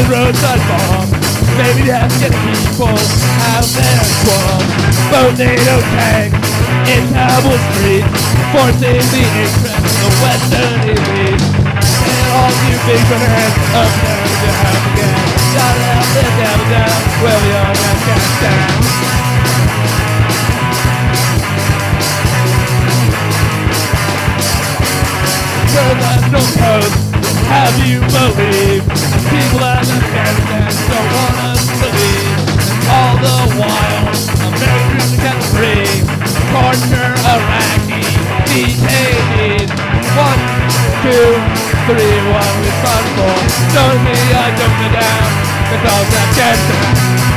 roadside bomb. Maybe that's getting people out of their swamp. Tornado tank in Kabul streets, forcing the interest of the Western elite. And all you big bananas up there to have again. Gotta help this down and down, well young and can't stand. No code, have you believed? People in Afghanistan don't want us to believe. And all the while, Americans get free. Torture Iraqi detainees. 1, 2, 3, what we fought for. Don't me, I don't go down, because Afghanistan.